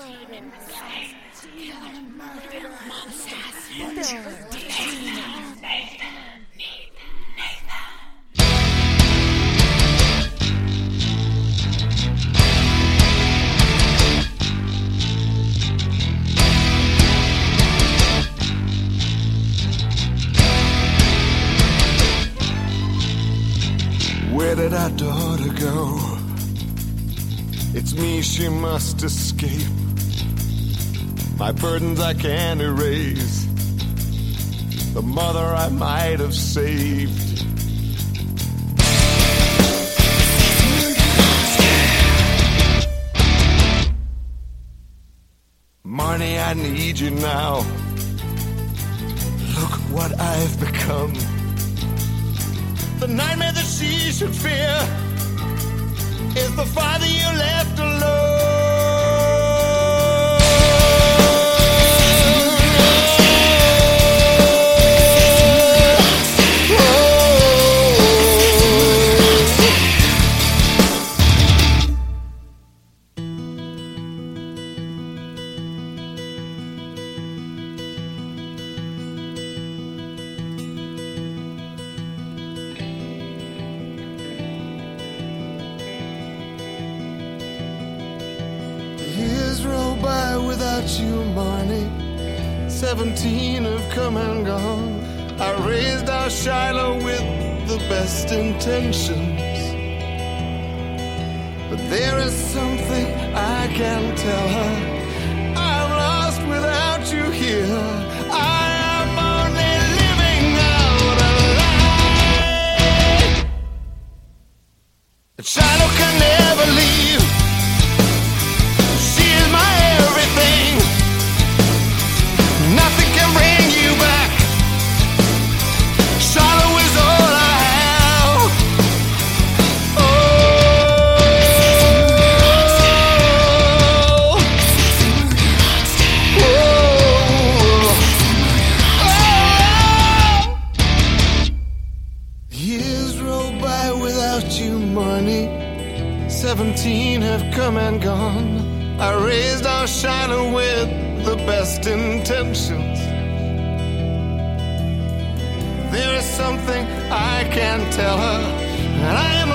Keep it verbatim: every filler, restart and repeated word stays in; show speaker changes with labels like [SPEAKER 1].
[SPEAKER 1] Where did our daughter go? It's me she must escape. My burdens I can't erase. The mother I might have saved. Marnie, I need you now. Look what I've become. The nightmare that she should fear is the father you left alone. Years roll by without you, Marnie. Seventeen have come and gone. I raised our Shiloh with the best intentions, but there is something I can't tell her. I'm lost without you here. I am only living out a lie. But Shiloh can never leave. Years roll by without you, Marnie. Seventeen have come and gone. I raised our Shiloh with the best intentions. There is something I can't tell her, and I am